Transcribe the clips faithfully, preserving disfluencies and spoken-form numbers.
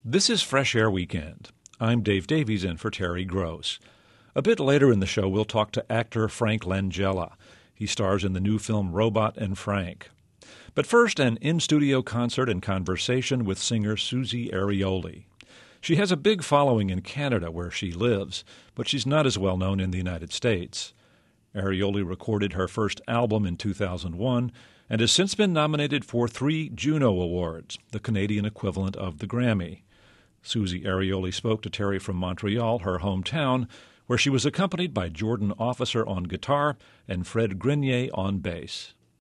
This is Fresh Air Weekend. I'm Dave Davies in for Terry Gross. A bit later in the show, we'll talk to actor Frank Langella. He stars in the new film Robot and Frank. But first, an in-studio concert and conversation with singer Susie Arioli. She has a big following in Canada, where she lives, but she's not as well known in the United States. Arioli recorded her first album in two thousand one and has since been nominated for three Juno Awards, the Canadian equivalent of the Grammy. Susie Arioli spoke to Terry from Montreal, her hometown, where she was accompanied by Jordan Officer on guitar and Fred Grenier on bass.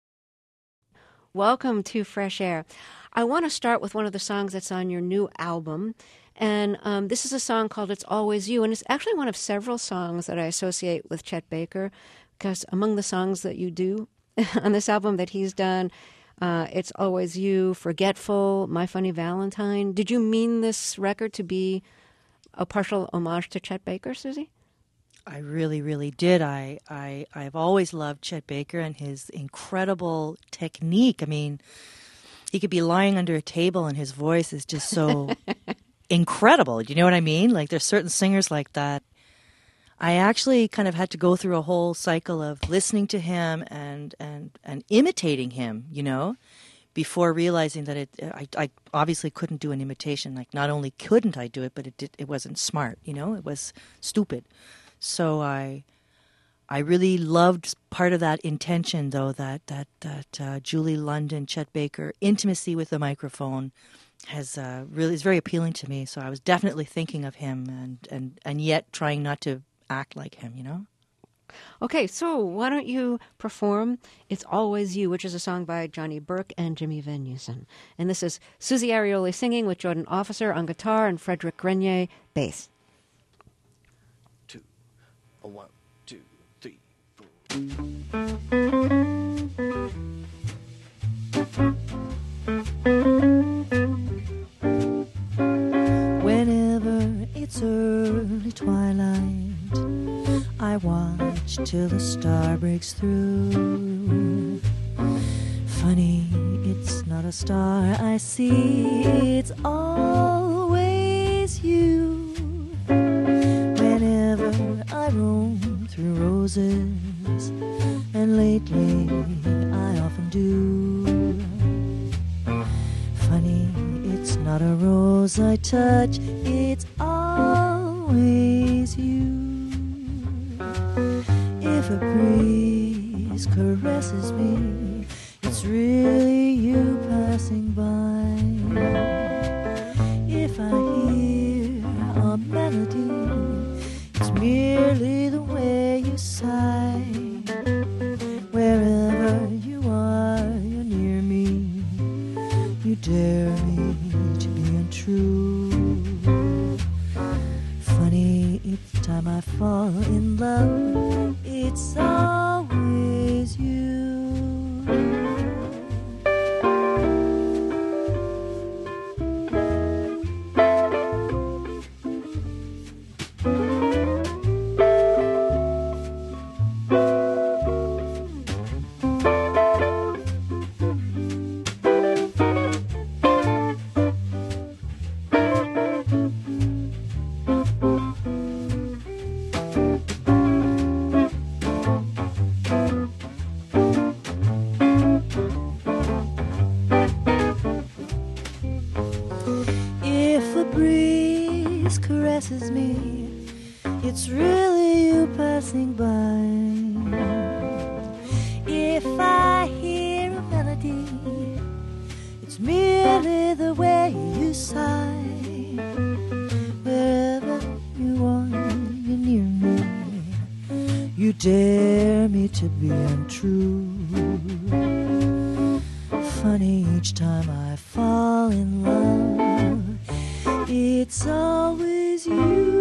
Welcome to Fresh Air. I want to start with one of the songs that's on your new album. And um, this is a song called It's Always You. And it's actually one of several songs that I associate with Chet Baker, because among the songs that you do on this album that he's done, uh, It's Always You, Forgetful, My Funny Valentine. Did you mean this record to be a partial homage to Chet Baker, Susie? I really, really did. I, I, I've always loved Chet Baker and his incredible technique. I mean, he could be lying under a table and his voice is just so incredible. Do you know what I mean? Like, there's certain singers like that. I actually kind of had to go through a whole cycle of listening to him and and, and imitating him, you know, before realizing that it. I, I obviously couldn't do an imitation. Like, not only couldn't I do it, but it did, it wasn't smart, you know? It was stupid. So I I really loved part of that intention, though, that, that, that uh, Julie London, Chet Baker, intimacy with the microphone has uh, really is very appealing to me. So I was definitely thinking of him and, and, and yet trying not to act like him, you know? Okay, so why don't you perform It's Always You, which is a song by Johnny Burke and Jimmy Van Heusen. And this is Susie Arioli singing with Jordan Officer on guitar and Frederick Grenier bass. Two, a one, two, three, four. Whenever it's early twilight, I watch till the star breaks through. Funny, it's not a star I see, it's always you. Whenever I roam through roses, and lately I often do. Funny, it's not a rose I touch, it's always you. If a breeze caresses me, it's really you passing by. If I hear a melody, it's merely the way you sigh. Wherever you are, you're near me, you dare me to be untrue. Funny, each time I fall in love, it's always you. Me, it's really you passing by. If I hear a melody, it's merely the way you sigh. Wherever you are, you're near me, you dare me to be untrue. Funny, each time I fall in love, it's always you.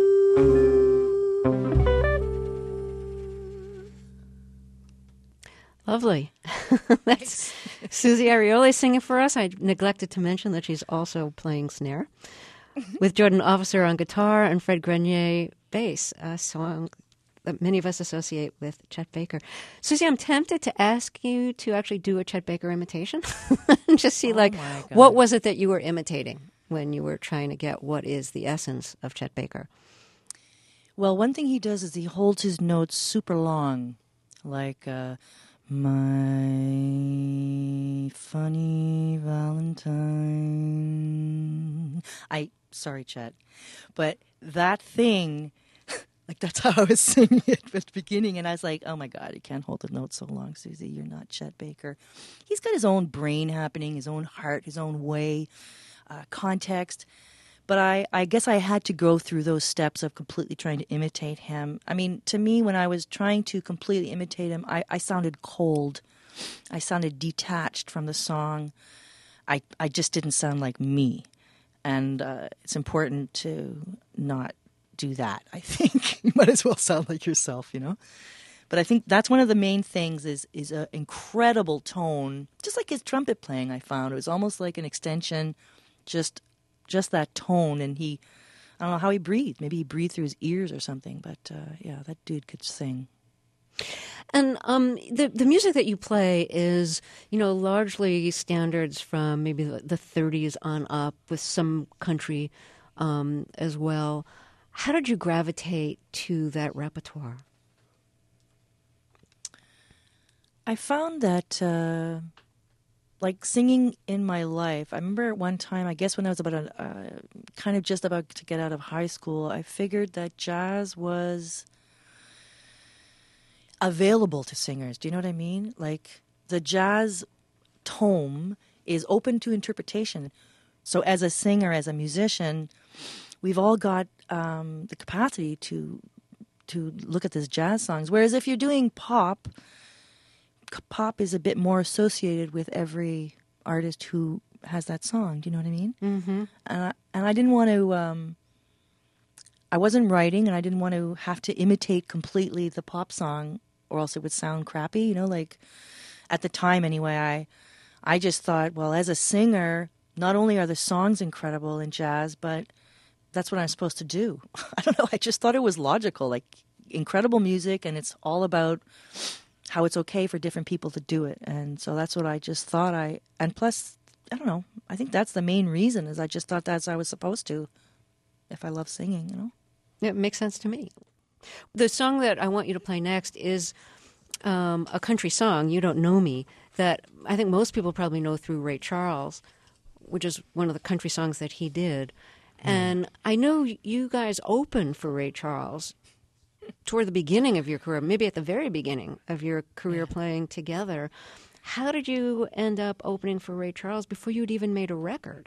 Lovely. That's Susie Arioli singing for us. I neglected to mention that she's also playing snare with Jordan Officer on guitar and Fred Grenier bass, a song that many of us associate with Chet Baker. Susie, I'm tempted to ask you to actually do a Chet Baker imitation and just see, oh like, what was it that you were imitating? when you were trying to get what is the essence of Chet Baker? Well, one thing he does is he holds his notes super long, like uh, my funny Valentine. I sorry, Chet, but that thing, like that's how I was singing it at the beginning, and I was like, oh my God, you can't hold the notes so long, Susie. You're not Chet Baker. He's got his own brain happening, his own heart, his own way, uh, context. But I, I guess I had to go through those steps of completely trying to imitate him. I mean, to me, when I was trying to completely imitate him, I, I sounded cold. I sounded detached from the song. I, I just didn't sound like me. And uh, it's important to not do that, I think. You might as well sound like yourself, you know? But I think that's one of the main things is is an incredible tone. Just like his trumpet playing, I found. It was almost like an extension, just... just that tone, and he, I don't know how he breathed. Maybe he breathed through his ears or something, but uh, yeah, that dude could sing. And um, the the music that you play is, you know, largely standards from maybe the, the thirties on up, with some country um, as well. How did you gravitate to that repertoire? I found that... Uh, Like singing in my life, I remember at one time, I guess when I was about a, uh, kind of just about to get out of high school, I figured that jazz was available to singers. Do you know what I mean? Like the jazz tone is open to interpretation. So as a singer, as a musician, we've all got um, the capacity to to look at these jazz songs. Whereas if you're doing pop, pop is a bit more associated with every artist who has that song. Do you know what I mean? Mm-hmm. And I, and I didn't want to. Um, I wasn't writing, and I didn't want to have to imitate completely the pop song, or else it would sound crappy. You know, like at the time anyway. I I just thought, well, as a singer, not only are the songs incredible in jazz, but that's what I'm supposed to do. I don't know. I just thought it was logical, like incredible music, and it's all about how it's okay for different people to do it. And so that's what I just thought. I and plus, I don't know. I think that's the main reason, is I just thought that's how I was supposed to, if I love singing, you know? It makes sense to me. The song that I want you to play next is um, a country song, You Don't Know Me, that I think most people probably know through Ray Charles, which is one of the country songs that he did. Mm. And I know you guys opened for Ray Charles toward the beginning of your career, maybe at the very beginning of your career yeah. playing together. How did you end up opening for Ray Charles before you'd even made a record?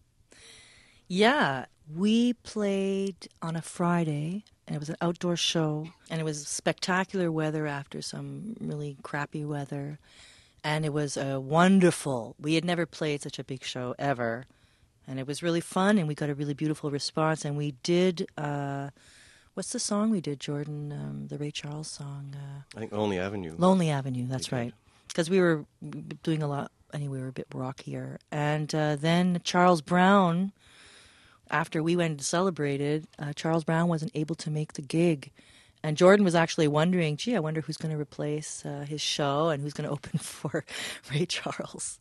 Yeah, we played on a Friday, and it was an outdoor show, and it was spectacular weather after some really crappy weather, and it was a wonderful, we had never played such a big show ever, and it was really fun, and we got a really beautiful response, and we did, uh, what's the song we did, Jordan, um, the Ray Charles song? Uh, I think Lonely Avenue. Lonely Avenue, that's right, because we were doing a lot, anyway, we were a bit rockier, and uh, then Charles Brown, after we went and celebrated, uh, Charles Brown wasn't able to make the gig. And Jordan was actually wondering, gee, I wonder who's going to replace uh, his show and who's going to open for Ray Charles.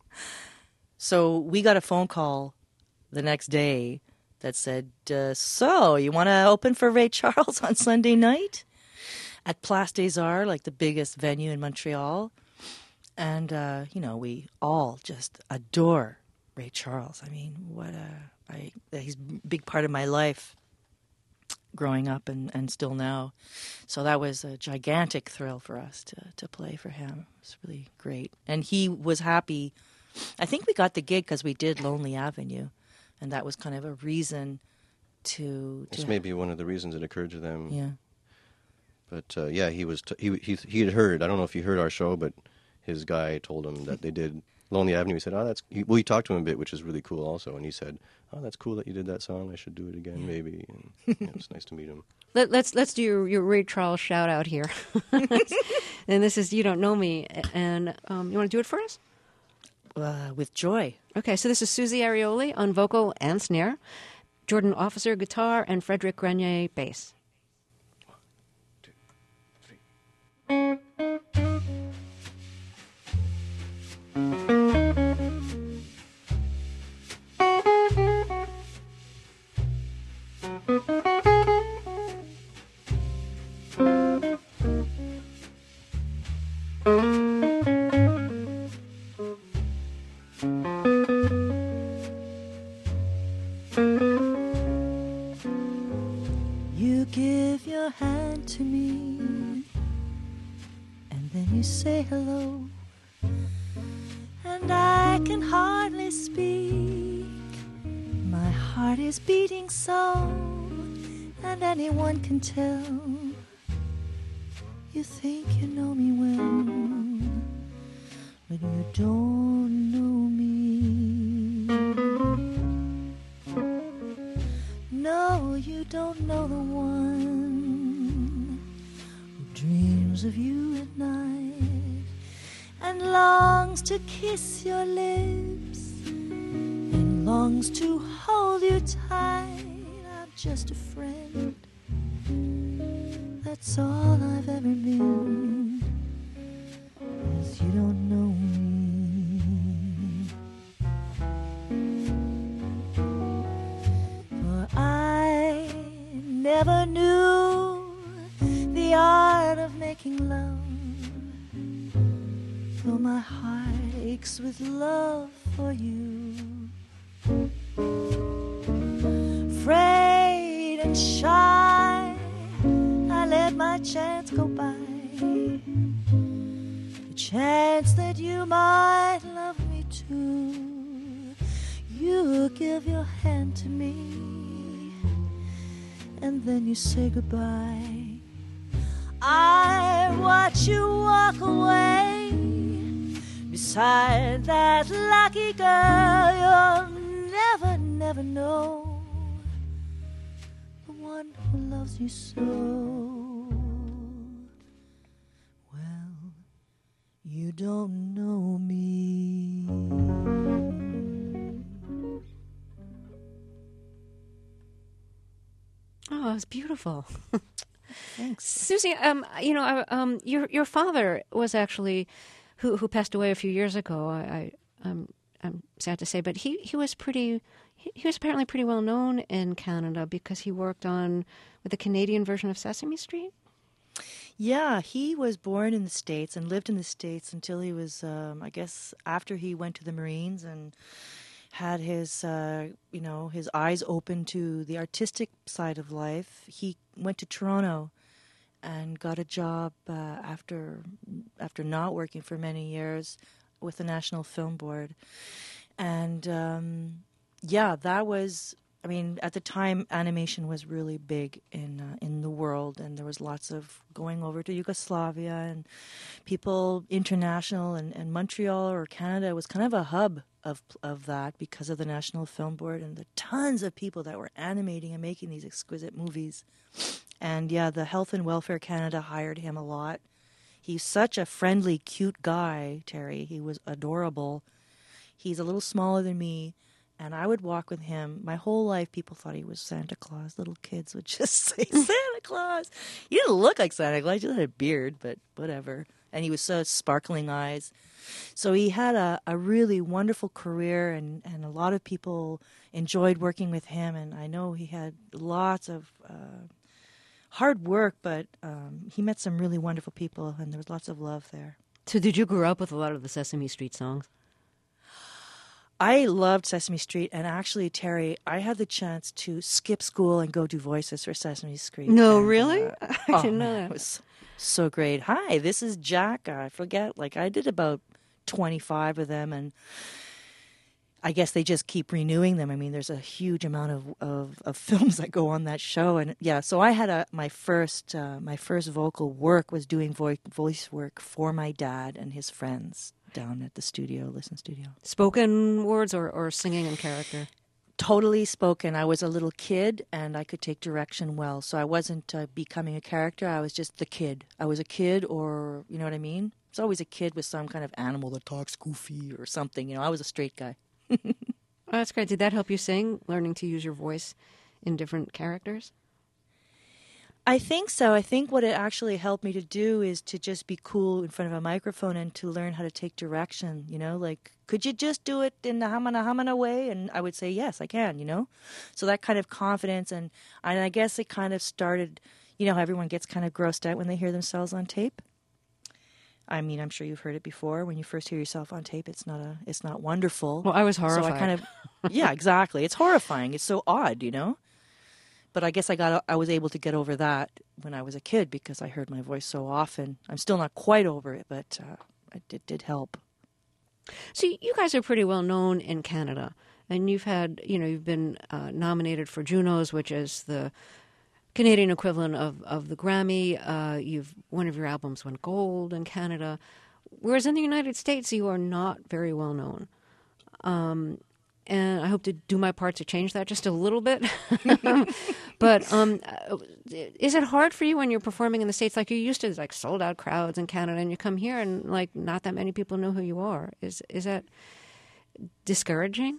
So we got a phone call the next day that said, uh, so you want to open for Ray Charles on Sunday night at Place des Arts, like the biggest venue in Montreal? And, uh, you know, we all just adore Ray Charles. I mean, what a... I, he's a big part of my life growing up and, and still now. So that was a gigantic thrill for us to, to play for him. It was really great. And he was happy. I think we got the gig because we did Lonely Avenue, and that was kind of a reason to... to this may be one of the reasons it occurred to them. Yeah. But, uh, yeah, he was t- he, he he had heard, I don't know if he heard our show, but his guy told him that they did Lonely Avenue. He said, oh, that's... He, well, he talked to him a bit, which is really cool also, and he said, oh, that's cool that you did that song. I should do it again, maybe. And yeah, it's nice to meet him. Let, let's let's do your, your Ray Charles shout out here. And this is You Don't Know Me. And um, you want to do it for us? Uh, with joy. Okay, so this is Susie Arioli on vocal and snare, Jordan Officer guitar, and Frederic Grenier bass. One, two, three. Thank you. You give your hand to me, and then you say hello, and I can hardly speak. My heart is beating so, and anyone can tell. You think you know me well, but you don't know me. No, you don't know the one who dreams of you at night and longs to kiss your lips and longs to hold you tight. I'm just a friend, that's all I've ever been, 'cause you don't know me. For I never knew the art of making love, though my heart aches with love for you. Afraid and shy, I let my chance go by, the chance that you might love me too. You give your hand to me, and then you say goodbye. I watch you walk away beside that lucky girl. You'll never, never know the one who loves you so. Well, you don't know me. Oh, it was beautiful. Thanks. Susie, um, you know, I- um, your your father was actually who who passed away a few years ago. I, I I'm I'm sad to say, but he, he was pretty. He, he was apparently pretty well known in Canada because he worked on with the Canadian version of Sesame Street. Yeah, he was born in the States and lived in the States until he was, um, I guess, after he went to the Marines and had his, uh, you know, his eyes open to the artistic side of life. He went to Toronto and got a job uh, after after not working for many years with the National Film Board. And um, yeah, that was, I mean, at the time, animation was really big in uh, in the world, and there was lots of going over to Yugoslavia, and people international, and, and Montreal or Canada was kind of a hub of of that because of the National Film Board and the tons of people that were animating and making these exquisite movies. And yeah, the Health and Welfare Canada hired him a lot. He's such a friendly, cute guy, Terry. He was adorable. He's a little smaller than me, and I would walk with him. My whole life, people thought he was Santa Claus. Little kids would just say, Santa Claus. He didn't look like Santa Claus. He just had a beard, but whatever. And he was so sparkling eyes. So he had a, a really wonderful career, and, and a lot of people enjoyed working with him. And I know he had lots of uh, hard work, but um, he met some really wonderful people, and there was lots of love there. So did you grow up with a lot of the Sesame Street songs? I loved Sesame Street, and actually, Terry, I had the chance to skip school and go do voices for Sesame Street. No, and, really? Uh, I oh, didn't know man, that. It was so great. Hi, this is Jack. I forget, like I did about twenty-five of them, and I guess they just keep renewing them. I mean, there's a huge amount of, of, of films that go on that show, and yeah. So I had a my first uh, my first vocal work was doing vo- voice work for my dad and his friends down at the studio, Listen Studio. Spoken words or, or singing in character? Totally spoken. I was a little kid, and I could take direction well. So I wasn't uh, becoming a character. I was just the kid. I was a kid, or you know what I mean? It's always a kid with some kind of animal that talks goofy or something. You know, I was a straight guy. Oh, that's great. Did that help you sing, learning to use your voice in different characters? I think so. I think what it actually helped me to do is to just be cool in front of a microphone and to learn how to take direction, you know, like, could you just do it in the hamana hamana way? And I would say, yes, I can, you know. So that kind of confidence, and, and I guess it kind of started, you know, how everyone gets kind of grossed out when they hear themselves on tape. I mean, I'm sure you've heard it before. When you first hear yourself on tape, it's not a, it's not wonderful. Well, I was So horrified. I kind of, yeah, exactly. It's horrifying. It's so odd, you know. But I guess I got, I was able to get over that when I was a kid because I heard my voice so often. I'm still not quite over it, but uh, it did, did help. So you guys are pretty well known in Canada, and you've had, you know, you've been uh, nominated for Junos, which is the Canadian equivalent of, of the Grammy. Uh, you've one of your albums went gold in Canada, whereas in the United States you are not very well known. Um, and I hope to do my part to change that just a little bit. But um, is it hard for you when you're performing in the States? Like, you used to like sold out crowds in Canada, and you come here and like not that many people know who you are. Is is that discouraging?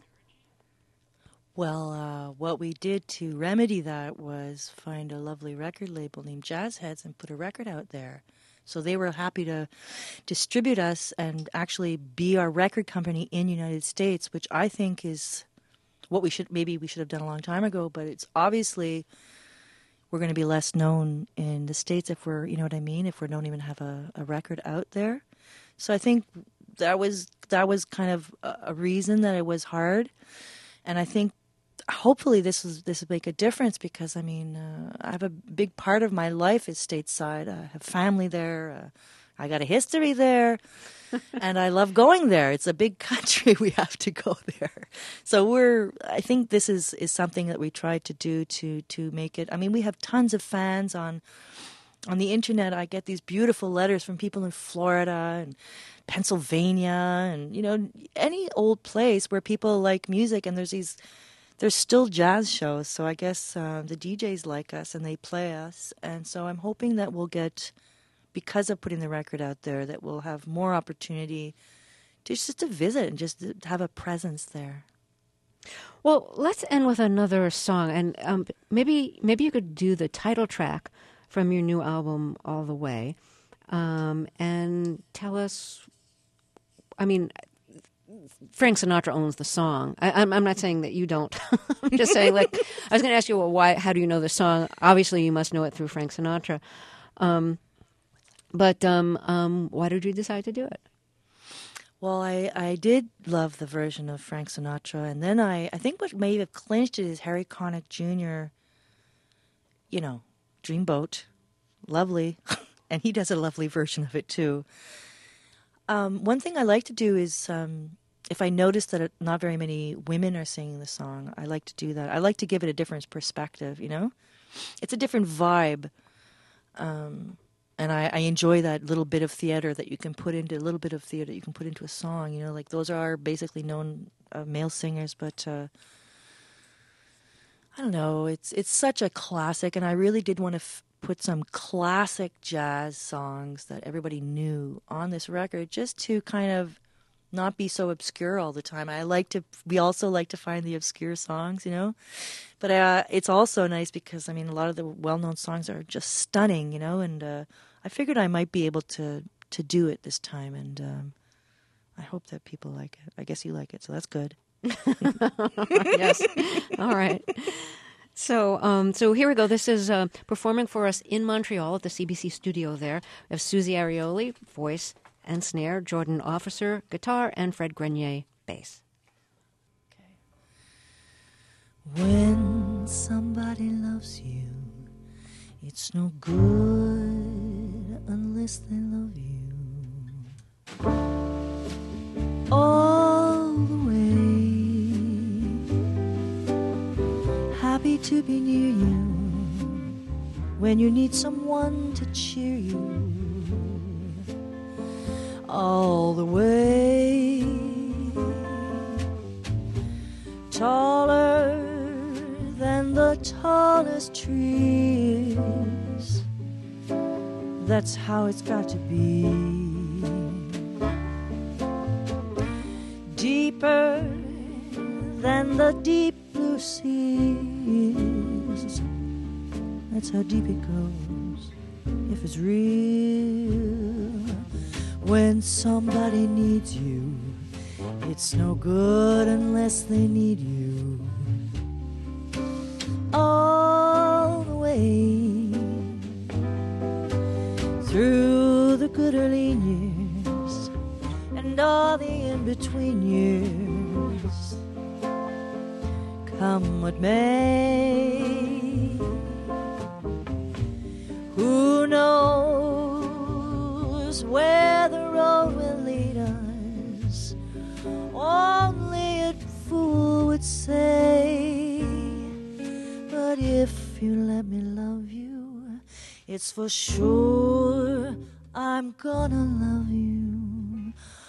Well, uh, what we did to remedy that was find a lovely record label named Jazz Heads and put a record out there. So they were happy to distribute us and actually be our record company in the United States, which I think is what we should, maybe we should have done a long time ago, but it's obviously we're going to be less known in the States if we're, you know what I mean, if we don't even have a, a record out there. So I think that was, that was kind of a, a reason that it was hard. And I think hopefully this is this will make a difference because I mean uh, I have a big part of my life is stateside. I have family there. Uh, I got a history there, and I love going there. It's a big country. We have to go there. So we're. I think this is, is something that we tried to do to to make it. I mean, we have tons of fans on on the internet. I get these beautiful letters from people in Florida and Pennsylvania, and you know any old place where people like music, and there's these. There's still jazz shows, so I guess uh, the D Js like us and they play us. And so I'm hoping that we'll get, because of putting the record out there, that we'll have more opportunity to just to visit and just to have a presence there. Well, let's end with another song, and um, maybe maybe you could do the title track from your new album, All the Way, um, and tell us. I mean, Frank Sinatra owns the song. I, I'm, I'm not saying that you don't. I'm just saying, like, I was going to ask you, well, why? How do you know the song? Obviously, you must know it through Frank Sinatra. Um, but um, um, why did you decide to do it? Well, I, I did love the version of Frank Sinatra, and then I, I think what may have clinched it is Harry Connick Junior, you know, Dreamboat, lovely, and he does a lovely version of it too. Um, one thing I like to do is, um, if I notice that it, not very many women are singing the song, I like to do that. I like to give it a different perspective, you know? It's a different vibe. Um, and I, I enjoy that little bit of theater that you can put into, a little bit of theater you can put into a song, you know? Like, those are basically known uh, male singers, but uh, I don't know. It's, it's such a classic, and I really did want to f- put some classic jazz songs that everybody knew on this record, just to kind of not be so obscure all the time. I like to, we also like to find the obscure songs, you know, but uh, it's also nice because, I mean, a lot of the well-known songs are just stunning, you know, and uh, I figured I might be able to, to do it this time, and um, I hope that people like it. I guess you like it, so that's good. Yes. All right. So, um, so here we go. This is uh, performing for us in Montreal at the C B C studio there. We have Susie Arioli, voice and snare, Jordan Officer, guitar, and Fred Grenier, bass. Okay. When somebody loves you, it's no good unless they love you. All the way, happy to be near you when you need someone to cheer you. All the way, taller than the tallest trees. That's how it's got to be. Deeper than the deep blue seas. That's how deep it goes, if it's real. When somebody needs you, it's no good unless they need you. All the way through the good early years, between years, come what may. Who knows where the road will lead us? Only a fool would say. But if you let me love you, it's for sure I'm gonna love you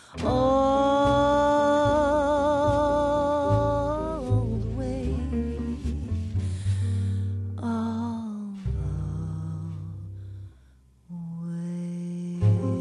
all the way, all the way.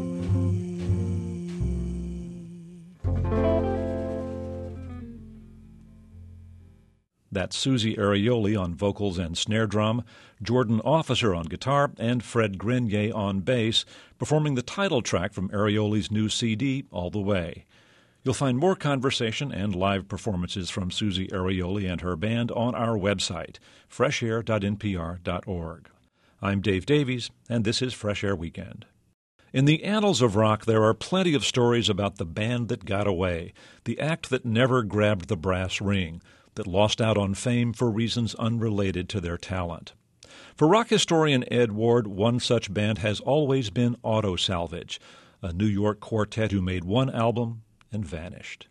That's Susie Arioli on vocals and snare drum, Jordan Officer on guitar, and Fred Grenier on bass, performing the title track from Arioli's new C D, All the Way. You'll find more conversation and live performances from Susie Arioli and her band on our website, fresh air dot n p r dot org. I'm Dave Davies, and this is Fresh Air Weekend. In the annals of rock, there are plenty of stories about the band that got away, the act that never grabbed the brass ring, that lost out on fame for reasons unrelated to their talent. For rock historian Ed Ward, one such band has always been Auto Salvage, a New York quartet who made one album and vanished.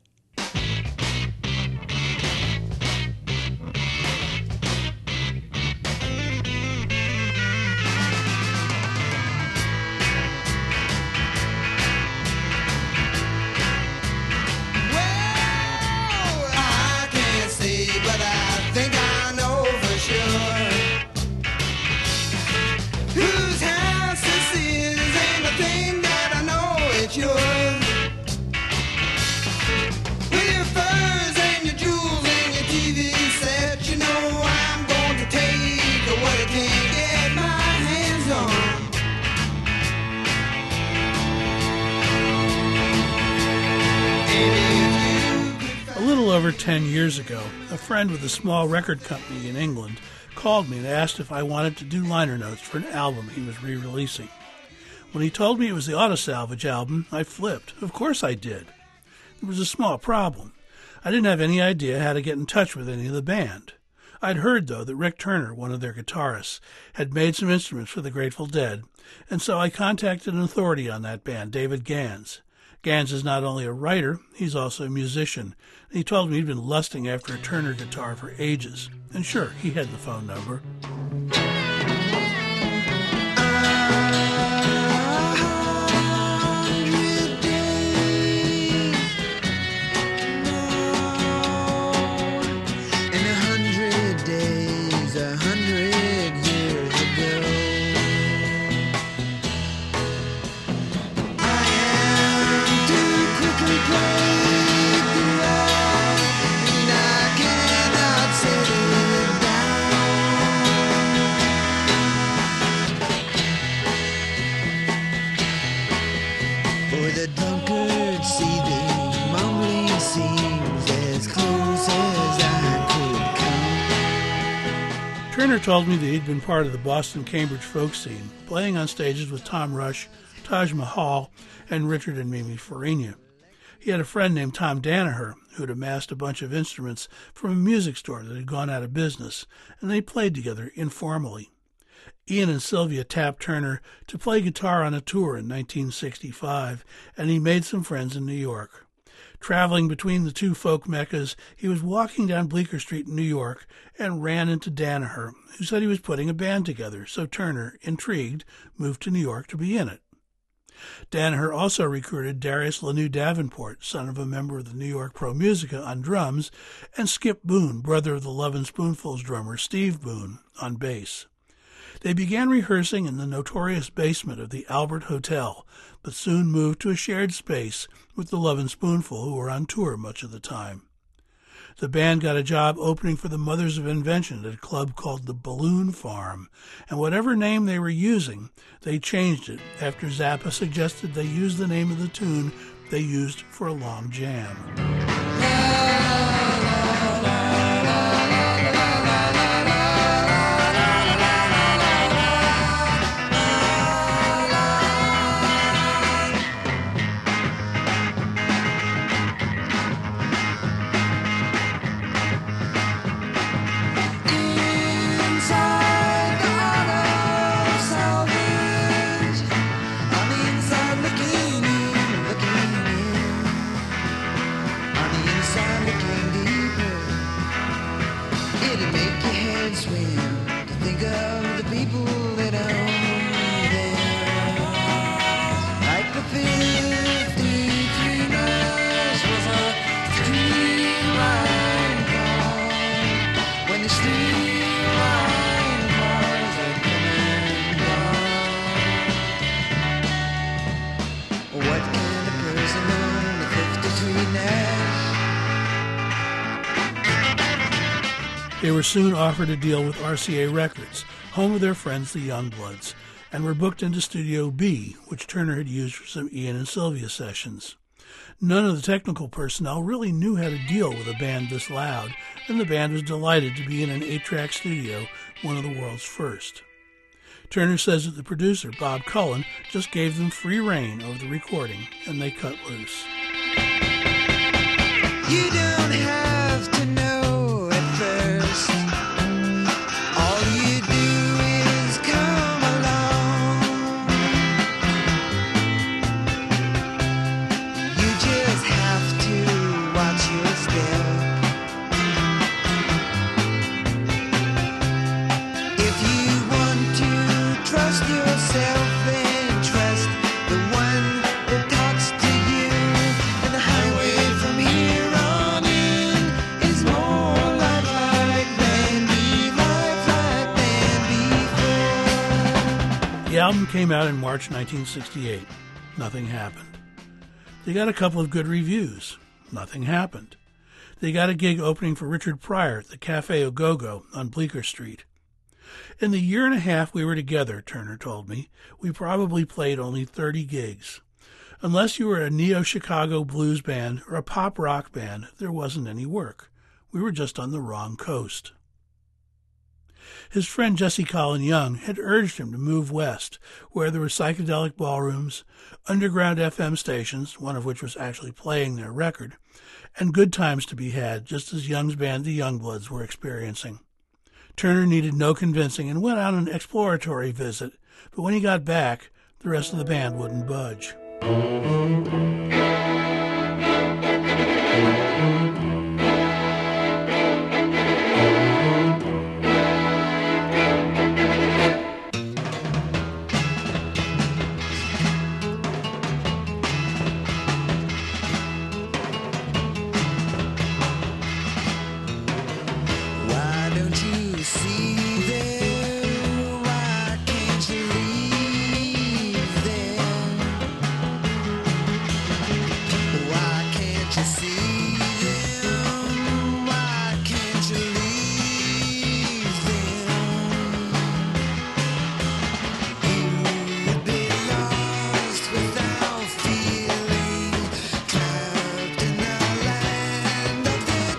Over ten years ago, a friend with a small record company in England called me and asked if I wanted to do liner notes for an album he was re-releasing. When he told me it was the Auto Salvage album, I flipped. Of course I did. There was a small problem. I didn't have any idea how to get in touch with any of the band. I'd heard, though, that Rick Turner, one of their guitarists, had made some instruments for the Grateful Dead, and so I contacted an authority on that band, David Gans. Gans is not only a writer, he's also a musician. And he told me he'd been lusting after a Turner guitar for ages. And sure, he had the phone number. Turner told me that he'd been part of the Boston-Cambridge folk scene, playing on stages with Tom Rush, Taj Mahal, and Richard and Mimi Farina. He had a friend named Tom Danaher who'd amassed a bunch of instruments from a music store that had gone out of business, and they played together informally. Ian and Sylvia tapped Turner to play guitar on a tour in nineteen sixty-five, and he made some friends in New York. Traveling between the two folk meccas, he was walking down Bleecker Street in New York and ran into Danaher, who said he was putting a band together, so Turner, intrigued, moved to New York to be in it. Danaher also recruited Darius Lanu Davenport, son of a member of the New York Pro Musica, on drums, and Skip Boone, brother of the Lovin' Spoonfuls drummer Steve Boone, on bass. They began rehearsing in the notorious basement of the Albert Hotel, but soon moved to a shared space with the Lovin' Spoonful, who were on tour much of the time. The band got a job opening for the Mothers of Invention at a club called the Balloon Farm, and whatever name they were using, they changed it after Zappa suggested they use the name of the tune they used for a long jam. and swim, to think of the people that own them. Like the fifty-three miles was a streamline gone, when the streamline cars are coming gone. What can a person learn at fifty-three Nash? They were soon offered a deal with R C A Records, home of their friends the Youngbloods, and were booked into Studio B, which Turner had used for some Ian and Sylvia sessions. None of the technical personnel really knew how to deal with a band this loud, and the band was delighted to be in an eight-track studio, one of the world's first. Turner says that the producer, Bob Cullen, just gave them free rein over the recording, and they cut loose. You don't have to know at first. All you do is come along. You just have to watch your step. If you want to trust yourself, then trust the one that talks to you. And the highway from here on in is more like life than be life like than before. The album came out in March nineteen sixty-eight. Nothing happened. They got a couple of good reviews. Nothing happened. They got a gig opening for Richard Pryor at the Café Ogogo on Bleecker Street. In the year and a half we were together, Turner told me, we probably played only thirty gigs. Unless you were a neo-Chicago blues band or a pop rock band, there wasn't any work. We were just on the wrong coast. His friend Jesse Colin Young had urged him to move west, where there were psychedelic ballrooms, underground F M stations, one of which was actually playing their record, and good times to be had, just as Young's band, the Youngbloods, were experiencing. Turner needed no convincing and went on an exploratory visit, but when he got back, the rest of the band wouldn't budge. Why don't you see them? Why can't you leave them? Why can't you see them? Why can't you leave them? You'd be lost without feeling, trapped in the land of their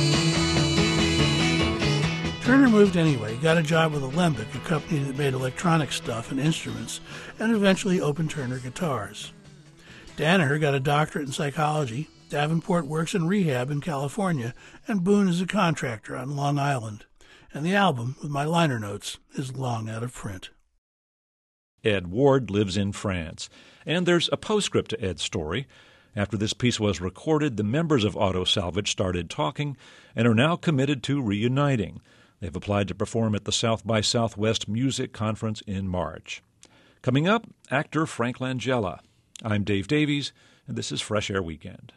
dreams. Turner moved anyway, got a job with Alembic, a company that made electronic stuff and instruments, and eventually opened Turner Guitars. Danaher got a doctorate in psychology, Davenport works in rehab in California, and Boone is a contractor on Long Island. And the album, with my liner notes, is long out of print. Ed Ward lives in France, and there's a postscript to Ed's story. After this piece was recorded, the members of Auto Salvage started talking and are now committed to reuniting. They've applied to perform at the South by Southwest Music Conference in March. Coming up, actor Frank Langella. I'm Dave Davies, and this is Fresh Air Weekend.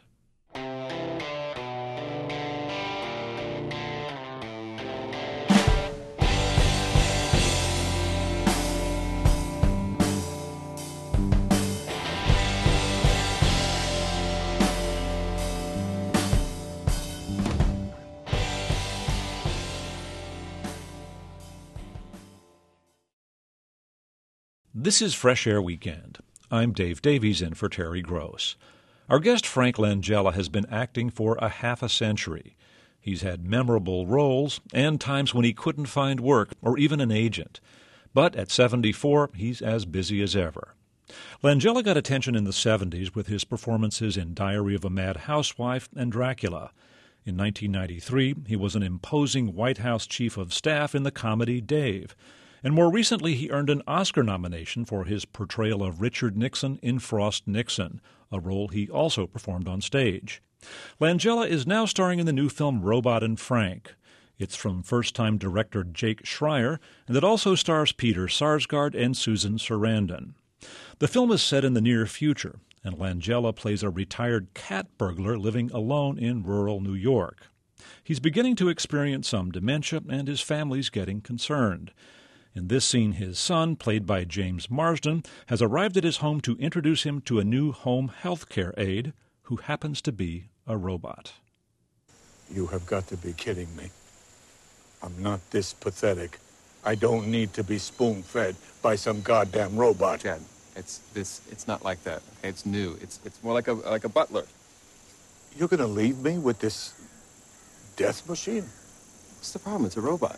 This is Fresh Air Weekend. I'm Dave Davies in for Terry Gross. Our guest Frank Langella has been acting for a half a century. He's had memorable roles and times when he couldn't find work or even an agent. But at seventy-four, he's as busy as ever. Langella got attention in the seventies with his performances in Diary of a Mad Housewife and Dracula. In nineteen ninety-three, he was an imposing White House chief of staff in the comedy Dave. And more recently, he earned an Oscar nomination for his portrayal of Richard Nixon in Frost Nixon, a role he also performed on stage. Langella is now starring in the new film Robot and Frank. It's from first-time director Jake Schreier, and it also stars Peter Sarsgaard and Susan Sarandon. The film is set in the near future, and Langella plays a retired cat burglar living alone in rural New York. He's beginning to experience some dementia, and his family's getting concerned. In this scene, his son, played by James Marsden, has arrived at his home to introduce him to a new home health care aide who happens to be a robot. You have got to be kidding me. I'm not this pathetic. I don't need to be spoon-fed by some goddamn robot. Dad, it's this. It's not like that. Okay? It's new. It's it's more like a like a butler. You're gonna leave me with this death machine? What's the problem? It's a robot.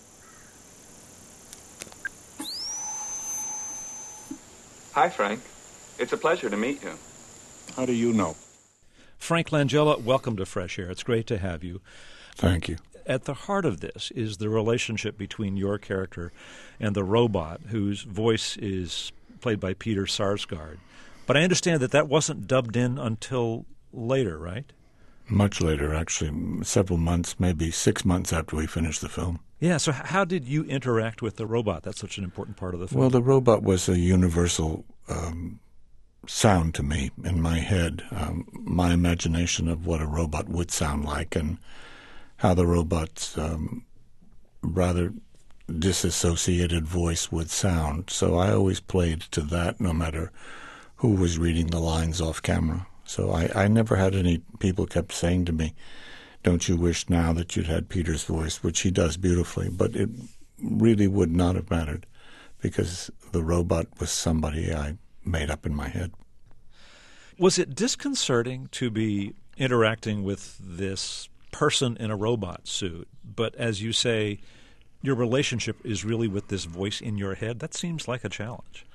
Hi, Frank. It's a pleasure to meet you. How do you know? Frank Langella, welcome to Fresh Air. It's great to have you. Thank you. At the heart of this is the relationship between your character and the robot, whose voice is played by Peter Sarsgaard. But I understand that that wasn't dubbed in until later, right? Much later, actually, several months, maybe six months after we finished the film. Yeah, so how did you interact with the robot? That's such an important part of the film. Well, the robot was a universal um, sound to me in my head, um, my imagination of what a robot would sound like and how the robot's um, rather disassociated voice would sound. So I always played to that no matter who was reading the lines off camera. So I, I never had any people kept saying to me, don't you wish now that you'd had Peter's voice, which he does beautifully, but it really would not have mattered because the robot was somebody I made up in my head. Was it disconcerting to be interacting with this person in a robot suit, but as you say, your relationship is really with this voice in your head? That seems like a challenge.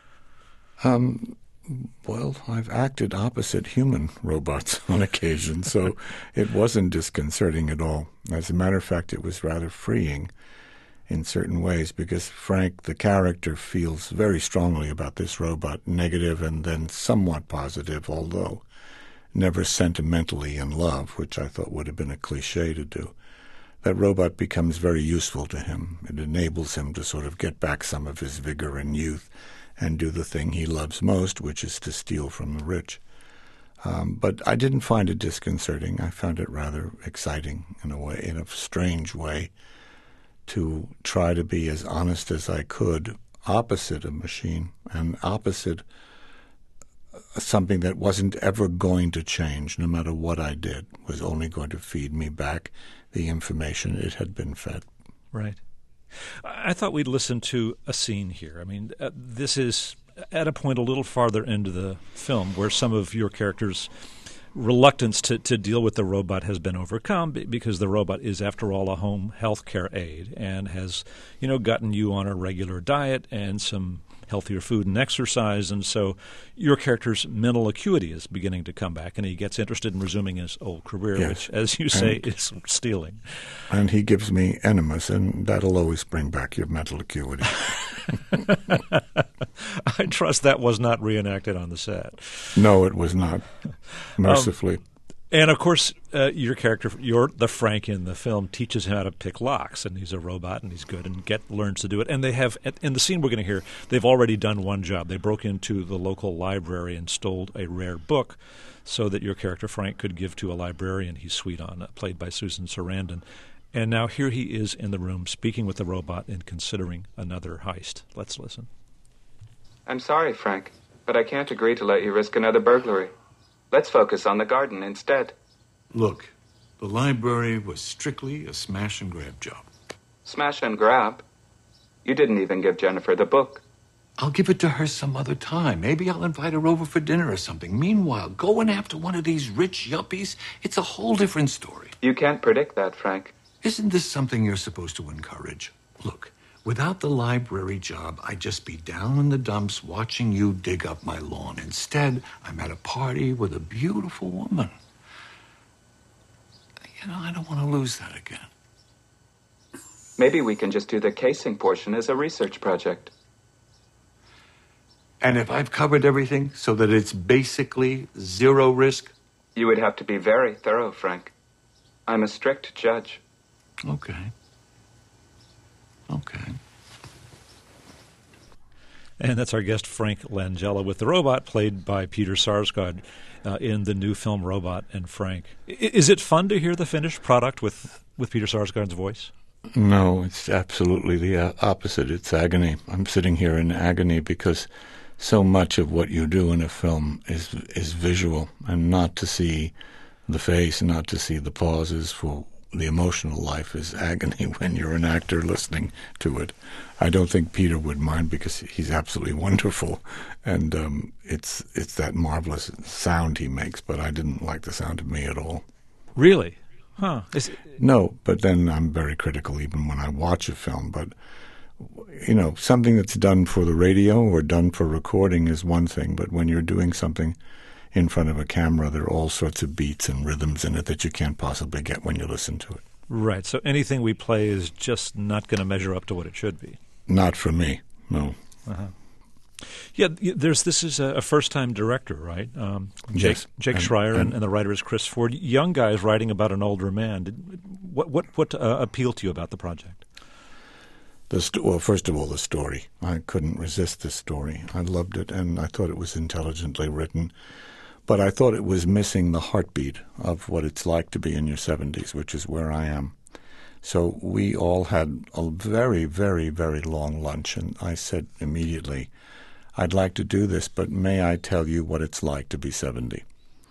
Um, well, I've acted opposite human robots on occasion, so it wasn't disconcerting at all. As a matter of fact, it was rather freeing in certain ways because Frank, the character, feels very strongly about this robot, negative and then somewhat positive, although never sentimentally in love, which I thought would have been a cliche to do. That robot becomes very useful to him. It enables him to sort of get back some of his vigor and youth and do the thing he loves most, which is to steal from the rich. Um, but I didn't find it disconcerting. I found it rather exciting in a way, in a strange way, to try to be as honest as I could opposite a machine and opposite something that wasn't ever going to change, no matter what I did, was only going to feed me back the information it had been fed. Right. I thought we'd listen to a scene here. I mean, uh, this is at a point a little farther into the film where some of your characters' reluctance to, to deal with the robot has been overcome because the robot is, after all, a home health care aide and has, you know, gotten you on a regular diet and some healthier food and exercise, and so your character's mental acuity is beginning to come back, and he gets interested in resuming his old career, yes. which, as you say, and, is stealing. And he gives me enemas, and that'll always bring back your mental acuity. I trust that was not reenacted on the set. No, it was not, mercifully. Um, And, of course, uh, your character, your the Frank in the film, teaches him how to pick locks, and he's a robot, and he's good, and get learns to do it. And they have, in the scene we're going to hear, they've already done one job. They broke into the local library and stole a rare book so that your character, Frank, could give to a librarian he's sweet on, uh, played by Susan Sarandon. And now here he is in the room speaking with the robot and considering another heist. Let's listen. I'm sorry, Frank, but I can't agree to let you risk another burglary. Let's focus on the garden instead. Look, the library was strictly a smash and grab job. Smash and grab? You didn't even give Jennifer the book. I'll give it to her some other time. Maybe I'll invite her over for dinner or something. Meanwhile, going after one of these rich yuppies, it's a whole different story. You can't predict that, Frank. Isn't this something you're supposed to encourage? Look, without the library job, I'd just be down in the dumps watching you dig up my lawn. Instead, I'm at a party with a beautiful woman. You know, I don't want to lose that again. Maybe we can just do the casing portion as a research project. And if I've covered everything so that it's basically zero risk? You would have to be very thorough, Frank. I'm a strict judge. Okay. Okay. And that's our guest, Frank Langella, with the robot played by Peter Sarsgaard uh, in the new film Robot and Frank. I- is it fun to hear the finished product with, with Peter Sarsgaard's voice? No, it's absolutely the uh, opposite. It's agony. I'm sitting here in agony because so much of what you do in a film is is visual, and not to see the face, not to see the pauses for the emotional life is agony when you're an actor listening to it. I don't think Peter would mind because he's absolutely wonderful, and um, it's it's that marvelous sound he makes, but I didn't like the sound of me at all. Really? Huh. Is it... No, but then I'm very critical even when I watch a film. But, you know, something that's done for the radio or done for recording is one thing, but when you're doing something in front of a camera, there are all sorts of beats and rhythms in it that you can't possibly get when you listen to it. Right. So anything we play is just not going to measure up to what it should be. Not for me, no. Uh-huh. Yeah, there's this is a first-time director, right? Um, Jake, yes. Jake and, Schreier, and, and, and the writer is Chris Ford. Young guys writing about an older man. Did, what what what uh, appealed to you about the project? The st- well, first of all, the story. I couldn't resist the story. I loved it, and I thought it was intelligently written. But I thought it was missing the heartbeat of what it's like to be in your seventies, which is where I am. So we all had a very, very, very long lunch, and I said immediately, I'd like to do this, but may I tell you what it's like to be seventy?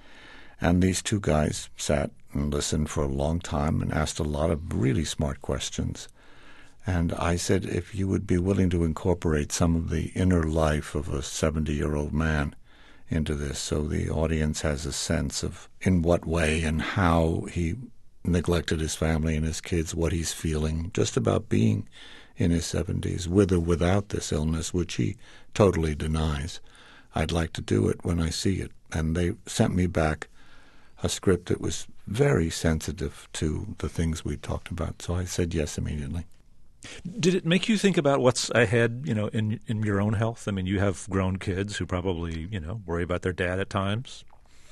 And these two guys sat and listened for a long time and asked a lot of really smart questions. And I said, if you would be willing to incorporate some of the inner life of a seventy-year-old man into this, so the audience has a sense of in what way and how he neglected his family and his kids, what he's feeling, just about being in his seventies, with or without this illness, which he totally denies. I'd like to do it when I see it. And they sent me back a script that was very sensitive to the things we talked about. So I said yes immediately. Did it make you think about what's ahead, you know, in in your own health? I mean, you have grown kids who probably, you know, worry about their dad at times.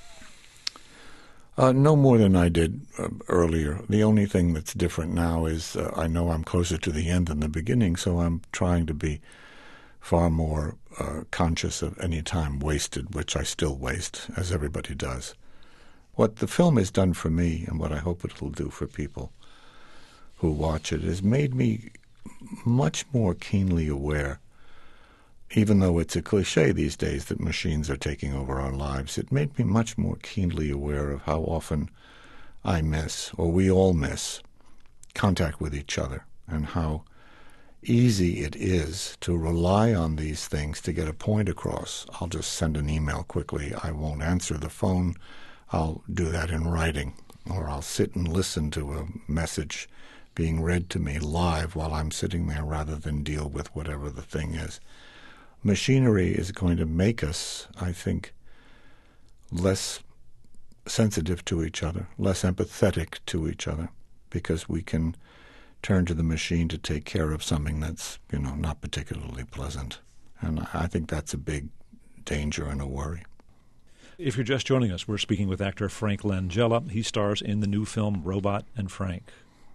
Uh, no more than I did uh, earlier. The only thing that's different now is uh, I know I'm closer to the end than the beginning, so I'm trying to be far more uh, conscious of any time wasted, which I still waste, as everybody does. What the film has done for me, and what I hope it'll do for people who watch it, has made me much more keenly aware. Even though it's a cliche these days that machines are taking over our lives, it made me much more keenly aware of how often I miss, or we all miss, contact with each other, and how easy it is to rely on these things to get a point across. I'll just send an email quickly. I won't answer the phone. I'll do that in writing, or I'll sit and listen to a message being read to me live while I'm sitting there rather than deal with whatever the thing is. Machinery is going to make us, I think, less sensitive to each other, less empathetic to each other, because we can turn to the machine to take care of something that's, you know, not particularly pleasant. And I think that's a big danger and a worry. If you're just joining us, we're speaking with actor Frank Langella. He stars in the new film Robot and Frank.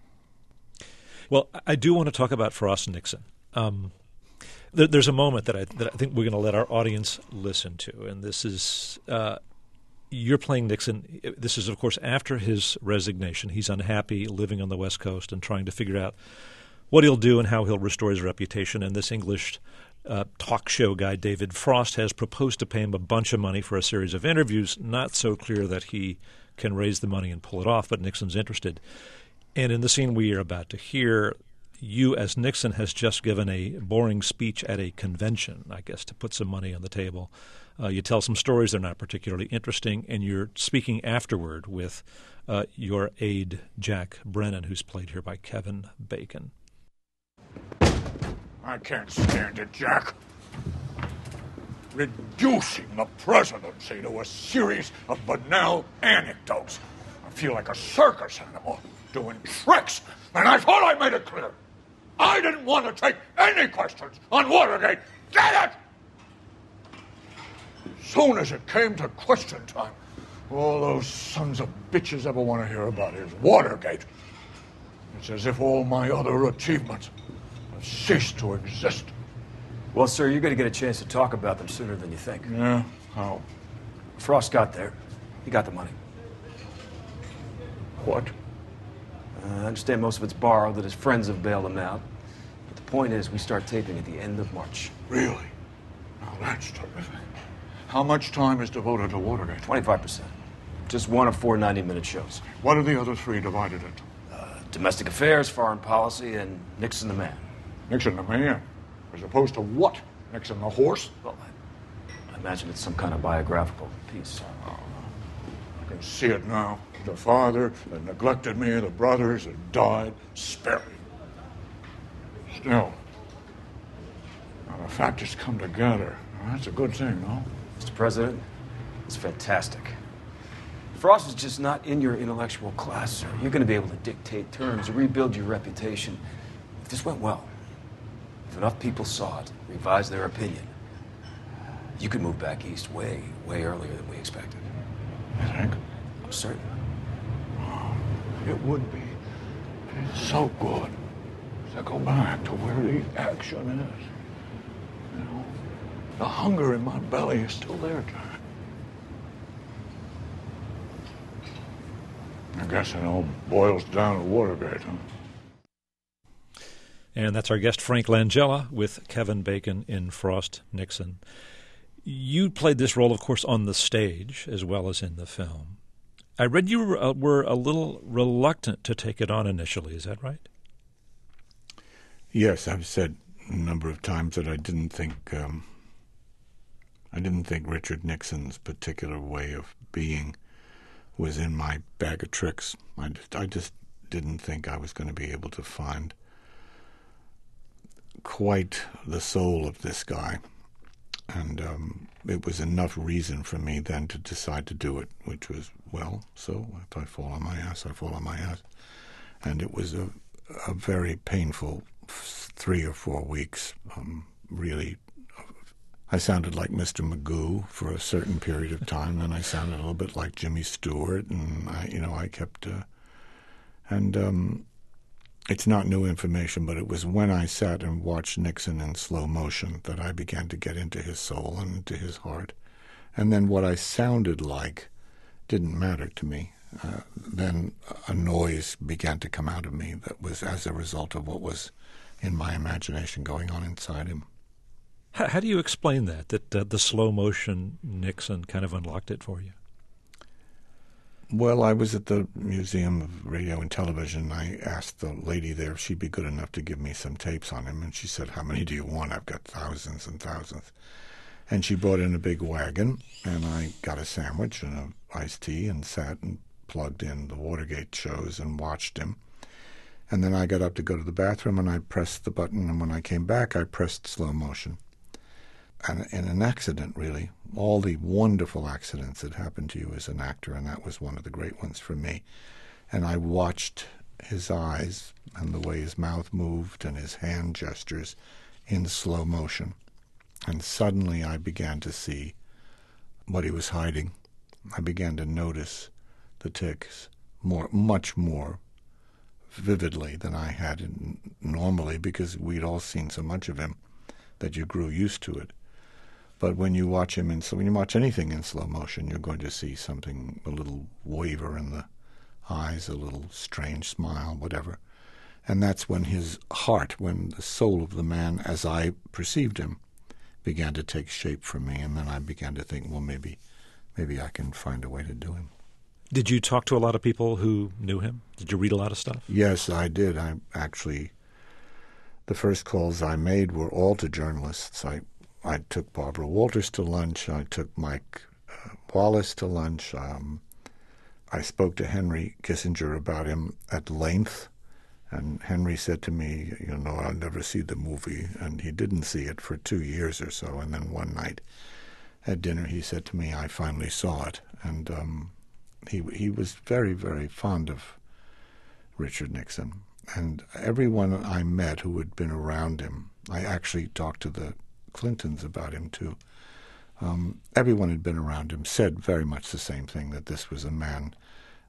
Well, I do want to talk about Frost Nixon. Um, there, there's a moment that I, that I think we're going to let our audience listen to, and this is uh, you're playing Nixon. This is, of course, after his resignation. He's unhappy living on the West Coast and trying to figure out what he'll do and how he'll restore his reputation. And this English uh, talk show guy, David Frost, has proposed to pay him a bunch of money for a series of interviews. Not so clear that he can raise the money and pull it off, but Nixon's interested. And in the scene we are about to hear, you as Nixon has just given a boring speech at a convention, I guess, to put some money on the table. Uh, you tell some stories, they're not particularly interesting, and you're speaking afterward with uh, your aide, Jack Brennan, who's played here by Kevin Bacon. I can't stand it, Jack. Reducing the presidency to a series of banal anecdotes. I feel like a circus animal doing tricks, and I thought I made it clear. I didn't want to take any questions on Watergate. Get it? Soon as it came to question time, all those sons of bitches ever want to hear about is Watergate. It's as if all my other achievements have ceased to exist. Well, sir, you're going to get a chance to talk about them sooner than you think. Yeah? How? Frost got there. He got the money. What? Uh, I understand most of it's borrowed, that his friends have bailed him out. But the point is, we start taping at the end of March. Really? Now that's terrific. How much time is devoted to Watergate? twenty-five percent. Just one of four ninety-minute shows. What are the other three divided into? Uh, domestic affairs, foreign policy, and Nixon the man. Nixon the man? As opposed to what? Nixon the horse? Well, I, I imagine it's some kind of biographical piece. Oh, I can see it now. The father that neglected me, the brothers that died, spared me. Still, now the factors come together. Now, that's a good thing, no? Mister President, it's fantastic. Frost is just not in your intellectual class, sir. You're going to be able to dictate terms, rebuild your reputation. If this went well, if enough people saw it, revised their opinion, you could move back east way, way earlier than we expected. You think? I'm certain. Oh, it would be. It's so good to go back to where the action is. You know, the hunger in my belly is still there, Jack. I guess it all boils down to Watergate, huh? And that's our guest, Frank Langella, with Kevin Bacon in Frost Nixon. You played this role, of course, on the stage as well as in the film. I read you were, uh, were a little reluctant to take it on initially. Is that right? Yes, I've said a number of times that I didn't think um, I didn't think Richard Nixon's particular way of being was in my bag of tricks. I just, I just didn't think I was going to be able to find quite the soul of this guy. And um, it was enough reason for me then to decide to do it, which was, well, so if I fall on my ass, I fall on my ass. And it was a, a very painful three or four weeks, um, really. I sounded like Mister Magoo for a certain period of time, and I sounded a little bit like Jimmy Stewart, and I, you know, I kept, uh, and um, it's not new information, but it was when I sat and watched Nixon in slow motion that I began to get into his soul and into his heart, and then what I sounded like didn't matter to me. Uh, then a noise began to come out of me that was as a result of what was in my imagination going on inside him. How, how do you explain that, that uh, the slow-motion Nixon kind of unlocked it for you? Well, I was at the Museum of Radio and Television. I asked the lady there if she'd be good enough to give me some tapes on him, and she said, "How many do you want? I've got thousands and thousands." And she brought in a big wagon, and I got a sandwich and an iced tea and sat and plugged in the Watergate shows and watched him. And then I got up to go to the bathroom, and I pressed the button, and when I came back, I pressed slow motion. And in an accident, really, all the wonderful accidents that happen to you as an actor, and that was one of the great ones for me. And I watched his eyes and the way his mouth moved and his hand gestures in slow motion. And suddenly I began to see what he was hiding. I began to notice the tics more, much more vividly than I had in, normally, because we'd all seen so much of him that you grew used to it. But when you watch him in, so when you watch anything in slow motion, you're going to see something, a little waver in the eyes, a little strange smile, whatever. And that's when his heart, when the soul of the man, as I perceived him, began to take shape for me. And then I began to think, well, maybe, maybe I can find a way to do him. Did you talk to a lot of people who knew him? Did you read a lot of stuff? Yes, I did. I actually, the first calls I made were all to journalists. I I took Barbara Walters to lunch. I took Mike uh, Wallace to lunch. Um, I spoke to Henry Kissinger about him at length. And Henry said to me, you know, I'll never see the movie. And he didn't see it for two years or so. And then one night at dinner he said to me, I finally saw it. And um, he he was very, very fond of Richard Nixon. And everyone I met who had been around him, I actually talked to the Clintons about him too. Um, everyone had been around him said very much the same thing, that this was a man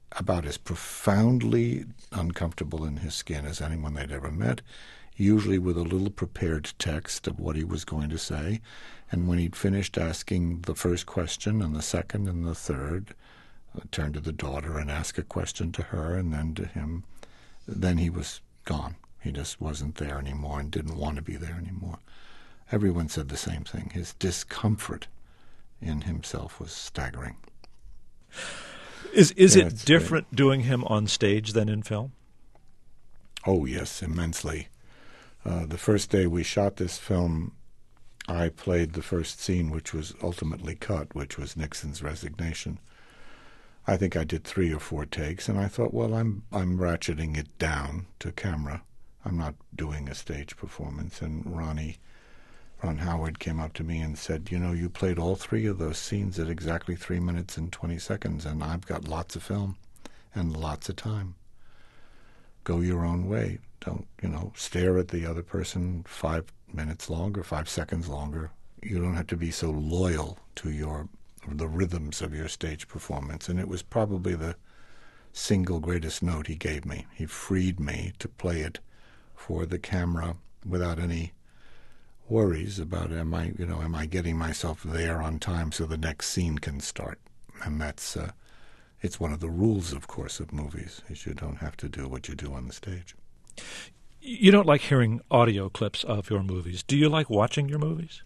about as profoundly uncomfortable in his skin as anyone they'd ever met, usually with a little prepared text of what he was going to say. And when he'd finished asking the first question and the second and the third, uh, turn to the daughter and ask a question to her and then to him, then he was gone. He just wasn't there anymore and didn't want to be there anymore. Everyone said the same thing. His discomfort in himself was staggering. Is is Yeah, it it's different doing him on stage than in film? Oh, yes, immensely. Uh, the first day we shot this film, I played the first scene, which was ultimately cut, which was Nixon's resignation. I think I did three or four takes, and I thought, well, I'm I'm ratcheting it down to camera. I'm not doing a stage performance. And Ronnie, Ron Howard came up to me and said, you know, you played all three of those scenes at exactly three minutes and twenty seconds, and I've got lots of film and lots of time. Go your own way. Don't, you know, stare at the other person five minutes longer, five seconds longer. You don't have to be so loyal to your the rhythms of your stage performance. And it was probably the single greatest note he gave me. He freed me to play it for the camera without any worries about, am I, you know, am I getting myself there on time so the next scene can start? And that's, uh, it's one of the rules, of course, of movies, is you don't have to do what you do on the stage. You don't like hearing audio clips of your movies. Do you like watching your movies?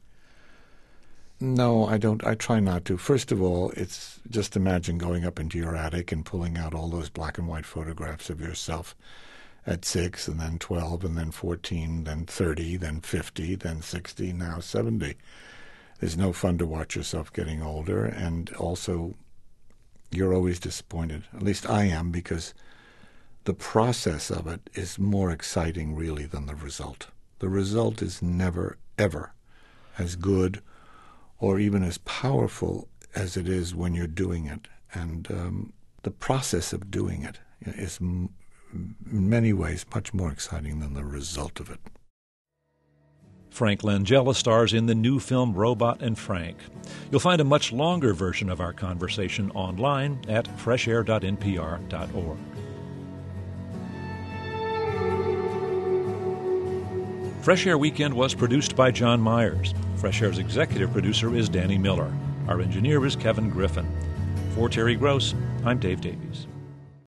No, I don't. I try not to. First of all, it's just imagine going up into your attic and pulling out all those black and white photographs of yourself at six, and then twelve, and then fourteen, then thirty, then fifty, then sixty, now seventy. There's no fun to watch yourself getting older, and also you're always disappointed. At least I am, because the process of it is more exciting, really, than the result. The result is never, ever as good or even as powerful as it is when you're doing it. And um, the process of doing it is m- in many ways much more exciting than the result of it. Frank Langella stars in the new film Robot and Frank. You'll find a much longer version of our conversation online at fresh air dot n p r dot org. Fresh Air Weekend was produced by John Myers. Fresh Air's executive producer is Danny Miller. Our engineer is Kevin Griffin. For Terry Gross, I'm Dave Davies.